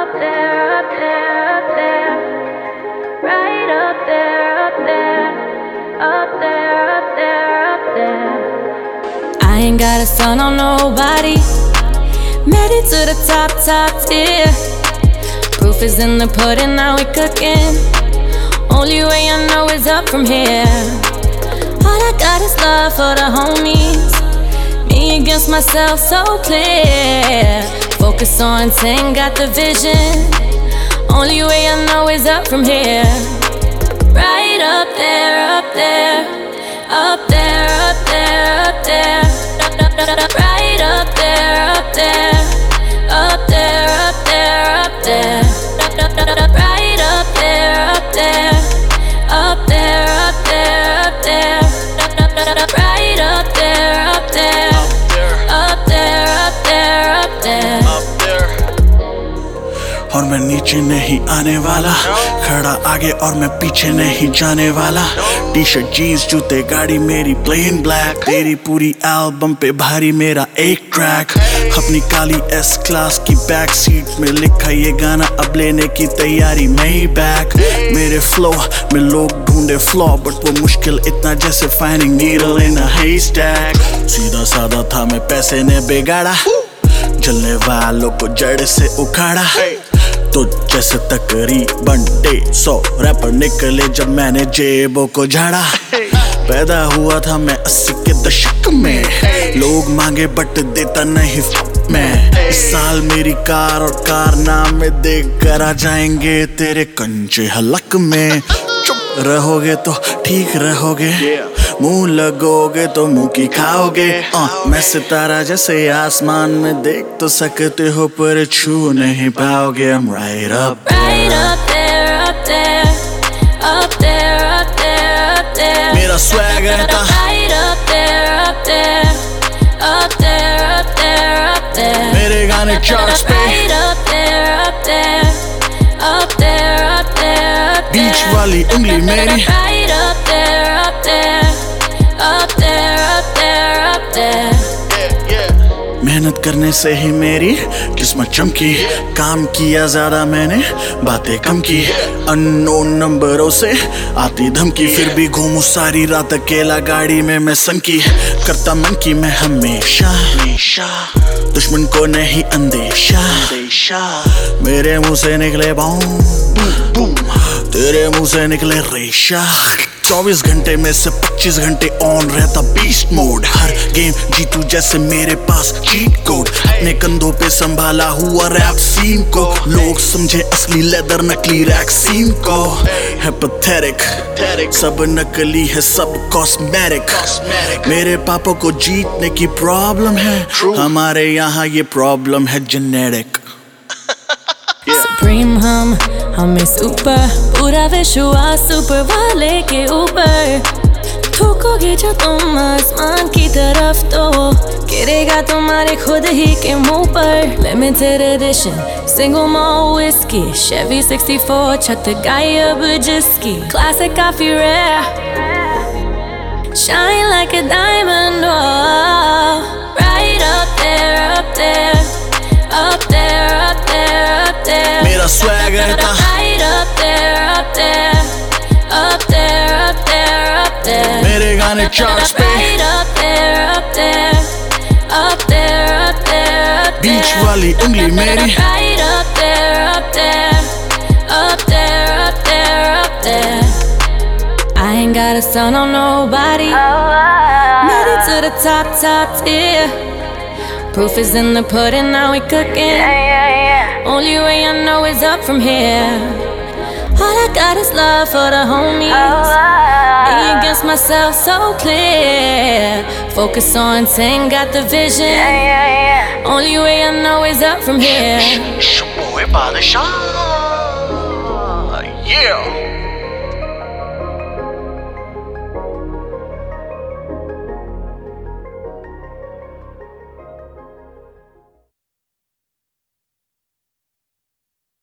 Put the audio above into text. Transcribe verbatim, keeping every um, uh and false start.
Up there, up there, up there. Right up there, up there. Up there, up there, up there. I ain't got a son on nobody. Made it to the top, top tier. Proof is in the pudding, now we cooking. Only way I know is up from here. All I got is love for the homies. Me against myself, so clear. Focus on ten, got the vision. Only way I know is up from here. Right up there, up there. Up there, up there, up there. Right up there, up there. Up there, up there, up there. Right up there, up there. Up there, up there, up there. Right up there, up there. Up there, up there, up there. और मैं नीचे नहीं आने वाला, खड़ा आगे और मैं पीछे नहीं जाने वाला। टी शर्ट जीन्स जूते गाड़ी मेरी प्लेन ब्लैक, तेरी पूरी एल्बम पे भारी मेरा एक ट्रैक। अपनी काली एस क्लास की बैक सीट में लिखा ये गाना, अब लेने की तैयारी मैं ही बैक। मेरे फ्लो में लोग ढूंढे फ्लॉ, बट वो मुश्किल इतना जैसे फाइंडिंग नीडल इन अ हेस्टैक। सीधा साधा था मैं, पैसे ने बिगाड़ा, जलने वालों को जड़ से उखाड़ा। तो जैसे तकरीबन डेढ़ सौ रैपर निकले जब मैंने जेबों को झाड़ा। पैदा हुआ था मैं अस्सी के दशक में, लोग मांगे बट देता नहीं मैं। इस साल मेरी कार और कारनामे देख कर आ जाएंगे तेरे कंचे हलक में। चुप रहोगे तो ठीक रहोगे, मुंह लगोगे तो मुंह की खाओगे। आ, मैं सितारा जैसे आसमान में देख तो सकते हो पर छू नहीं पाओगे। I'm right up there, right up there, up there. Up there, up there, up there. मेरा swag रहता right up there, up there. Up there, up there, up there. मेरे गाने charts पे right up there, up there. Up there, up there, up there. बीच वाली उंगली मेरी right up there, up there. Up there, up there, up there. मेहनत करने से ही मेरी किस्मत चमकी, काम किया ज्यादा मैंने बातें कम की। अननोन नंबरों से आती धमकी, फिर भी घूमूं सारी रात अकेला गाड़ी में मैं संकी। करता मन की मैं हमेशा, दुश्मन को नहीं अंदेशा। मेरे मुंह से निकले बम, तेरे मुंह से निकले रेशा। चौबीस घंटे में से पच्चीस घंटे ऑन रहता बीस्ट मोड। हर गेम जीतू जैसे मेरे पास चीट कोड। अपने कंधों पे संभाला हुआ रैप सीन को, लोग समझे असली लेदर नकली वैक्सीन को। है पैथेटिक, सब नकली है सब कॉस्मेटिक। मेरे पापा को जीतने की प्रॉब्लम है, हमारे यहाँ ये प्रॉब्लम है जेनेटिक। सुप्रीम हम हमें सुपर, पूरा विश्वास सुपर वाले के ऊपर। ठोकोगे जो तुम आसमान की तरफ तो गिरेगा तुम्हारे खुद ही के मुंह पर। Limited edition single malt whisky, Chevy sixty-four छत गायब जिसकी। क्लासिक काफी rare, shine like a diamond, oh. Right up there, up there. Up there, up there, up there. मेरा swag रहता right up there, up there. Up there, up there, up there. मेरे गाने charts पे right up there, up there. Up there, up there, up there. बीच वाली उंगली मेरी right up there, up there. Up there, up there, up there. I ain't got a son on nobody. Made it to the top, top tier. Proof is in the pudding, now we cooking. Only way I know is up from here. All I got is love for the homies. Me against myself, so clear. Focus on ten, got the vision. Only way I know is up from here. Boy, Badashah.